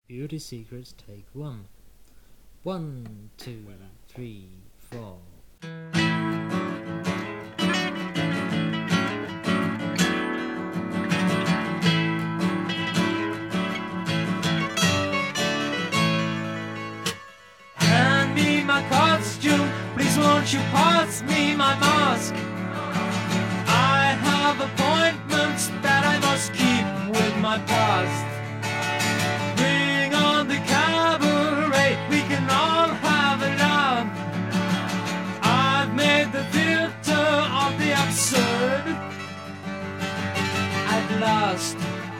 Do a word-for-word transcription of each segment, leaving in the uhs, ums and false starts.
Beauty Secrets Take One. One, two, three, four. Hand me my costume, please won't you pass me my mask? I have appointments that I must keep with my past. Bring on the cabaret, we can all have a laugh. I've made the theater of the absurd at last.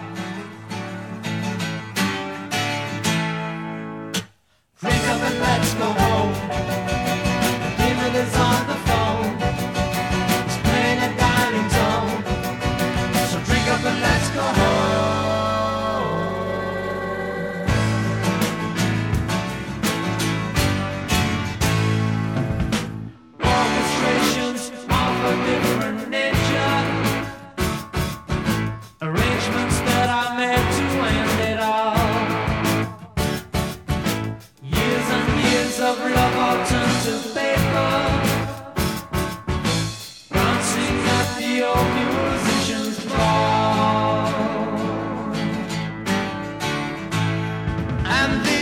Drink up and let's go home. The demon is on the phone. He's playing a dialing tone. So drink up and let's go home. Orchestrations of a different nature. Arrangements that are meant to end it all. Years and years of love all turned to paper. Dancing at the old musician's ball. And